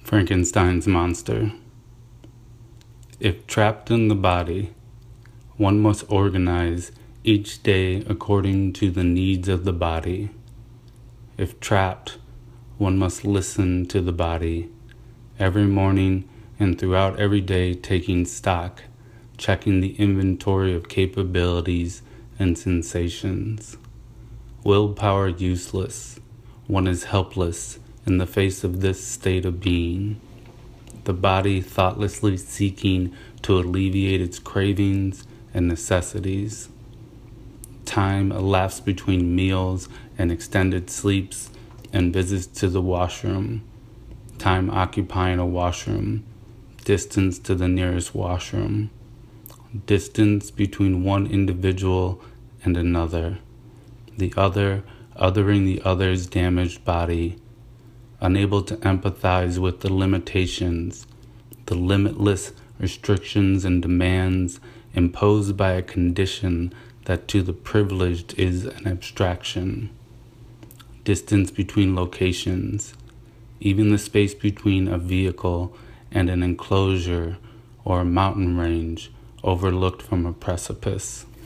Frankenstein's monster. If trapped in the body, one must organize each day according to the needs of the body. If trapped, one must listen to the body every morning and throughout every day, taking stock, checking the inventory of capabilities and sensations. Willpower useless. One is helpless in the face of this state of being. The body thoughtlessly seeking to alleviate its cravings and necessities. Time elapsed between meals and extended sleeps and visits to the washroom. Time occupying a washroom. Distance to the nearest washroom. Distance between one individual and another. The other othering the other's damaged body. Unable to empathize with the limitations, the limitless restrictions and demands imposed by a condition that to the privileged is an abstraction. Distance between locations, even the space between a vehicle and an enclosure or a mountain range overlooked from a precipice.